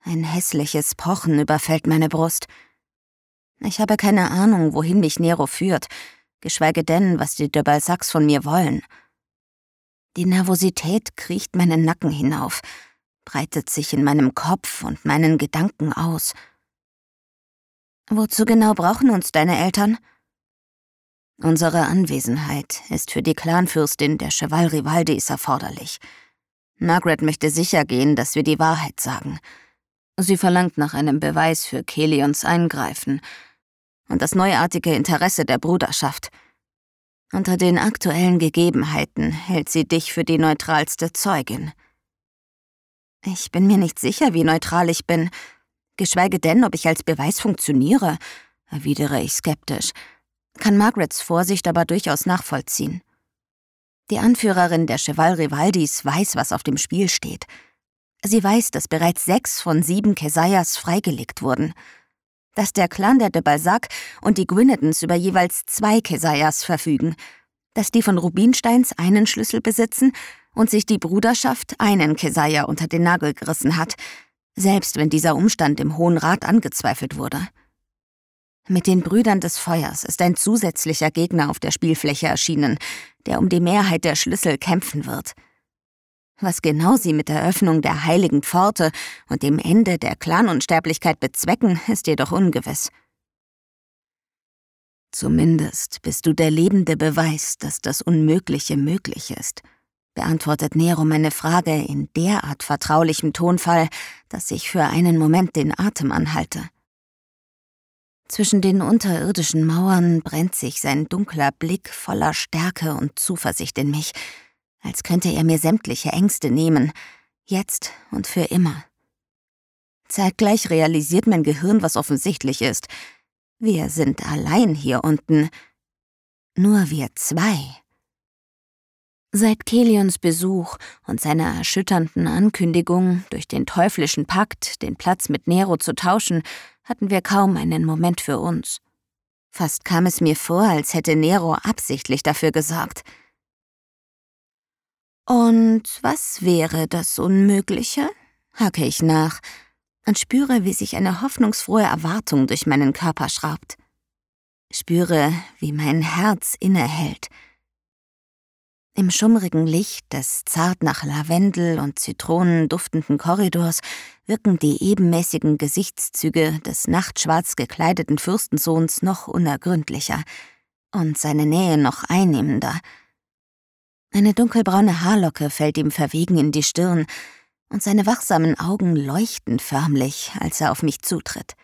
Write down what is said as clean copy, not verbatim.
Ein hässliches Pochen überfällt meine Brust. Ich habe keine Ahnung, wohin mich Nero führt, geschweige denn, was die de Balzacs von mir wollen. Die Nervosität kriecht meinen Nacken hinauf, breitet sich in meinem Kopf und meinen Gedanken aus. Wozu genau brauchen uns deine Eltern? Unsere Anwesenheit ist für die Clanfürstin der Cheval Rivaldis erforderlich. Margaret möchte sicher gehen, dass wir die Wahrheit sagen. Sie verlangt nach einem Beweis für Kelions Eingreifen und das neuartige Interesse der Bruderschaft. Unter den aktuellen Gegebenheiten hält sie dich für die neutralste Zeugin. Ich bin mir nicht sicher, wie neutral ich bin, geschweige denn, ob ich als Beweis funktioniere, erwidere ich skeptisch, kann Margarets Vorsicht aber durchaus nachvollziehen. Die Anführerin der Cheval Rivaldis weiß, was auf dem Spiel steht. Sie weiß, dass bereits 6 von 7 Kesayas freigelegt wurden, dass der Clan der de Balzac und die Gwynedons über jeweils 2 Kesayas verfügen, dass die von Rubinsteins einen Schlüssel besitzen und sich die Bruderschaft einen Kesaya unter den Nagel gerissen hat, selbst wenn dieser Umstand im Hohen Rat angezweifelt wurde. Mit den Brüdern des Feuers ist ein zusätzlicher Gegner auf der Spielfläche erschienen, der um die Mehrheit der Schlüssel kämpfen wird. Was genau sie mit der Öffnung der heiligen Pforte und dem Ende der Clanunsterblichkeit bezwecken, ist jedoch ungewiss. Zumindest bist du der lebende Beweis, dass das Unmögliche möglich ist, beantwortet Nero meine Frage in derart vertraulichem Tonfall, dass ich für einen Moment den Atem anhalte. Zwischen den unterirdischen Mauern brennt sich sein dunkler Blick voller Stärke und Zuversicht in mich, als könnte er mir sämtliche Ängste nehmen, jetzt und für immer. Zeitgleich realisiert mein Gehirn, was offensichtlich ist. Wir sind allein hier unten. Nur wir 2. Seit Kelions Besuch und seiner erschütternden Ankündigung, durch den teuflischen Pakt den Platz mit Nero zu tauschen, hatten wir kaum einen Moment für uns. Fast kam es mir vor, als hätte Nero absichtlich dafür gesorgt. Und was wäre das Unmögliche? Hacke ich nach und spüre, wie sich eine hoffnungsfrohe Erwartung durch meinen Körper schraubt. Spüre, wie mein Herz innehält. Im schummrigen Licht des zart nach Lavendel und Zitronen duftenden Korridors wirken die ebenmäßigen Gesichtszüge des nachtschwarz gekleideten Fürstensohns noch unergründlicher und seine Nähe noch einnehmender. Eine dunkelbraune Haarlocke fällt ihm verwegen in die Stirn und seine wachsamen Augen leuchten förmlich, als er auf mich zutritt.